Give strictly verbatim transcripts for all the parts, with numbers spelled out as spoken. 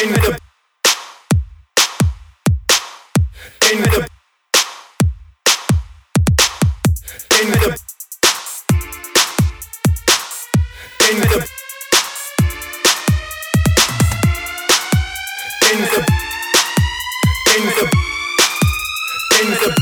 in the in the in the in the in the in the in the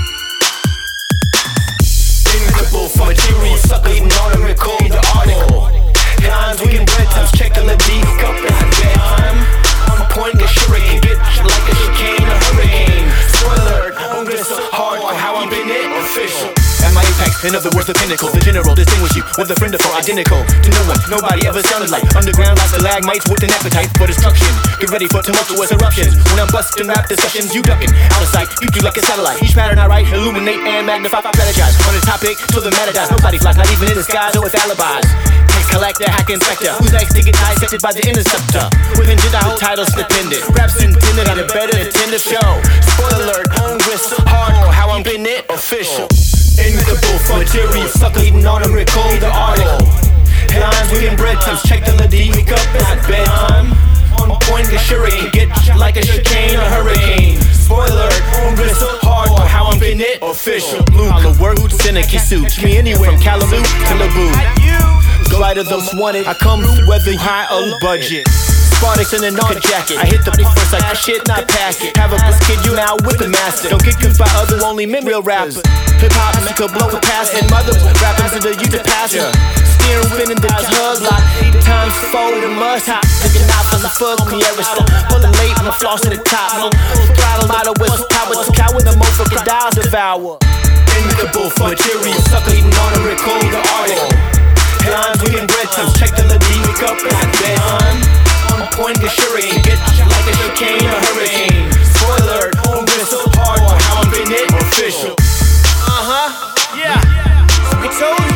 invisible for material sucker eating on and record the article. Lines we can breadtimes check on the deep cup and bedtime. On point, get shuriken, get like a chicane, a hurricane. Spoiler, I'm gonna so hard on how I'm in it official. At my apex, in other words, the pinnacle. The general distinguish you with a friend of four, identical to no one, nobody ever sounded like. Underground like stalagmites with an appetite for destruction. Get ready for tumultuous eruptions. When I'm busting rap discussions, you ducking out of sight. You do like a satellite. Each pattern I write, illuminate and magnify. Strategize on the topic till the matter dies. Nobody flies, not even in disguise or with alibis. Tax collector, hack inspector. Who's next to get dissected by the interceptor? With engine, I hold titles dependent. Raps intended on a better attentive show. Spoiler alert, hungry, hardcore, how I'm getting it official. Invisible for material, sucker eating on and record the article. Headlines we in breadtimes, check the lady, wake up at bedtime. On point, get shuriken, get like a chicane, a hurricane. Spoiler, hungry, so hard, how I'm getting it official. Luke, word, cynic, suit me anywhere from Kalamazoo to Naboo. Go out of those wanted, I come whether high or low budget. Spartacus in a Nautica jacket. I hit the first like shit, not pack it. Have a bliss kid, you now with the master. Don't get confused by other only men, real rappers. Hip hop is could blow it past and mother rappers into you to pass it. Steering within the eyes, hug lock. Eight times forward and must hop. Taking out from the fuck me every step. Pulling late and the floss to the top. Full throttle model with power to cower the motherfucking dials devour. Invisible for material, sucker eating on and record the article. Headlines we in breadtimes, check the lady, wake up at bedtime. On point, get shuriken, get like a chicane, a hurricane. Spoiler, I'm going so hard, how I'm getting it official. Uh huh, yeah. We told you.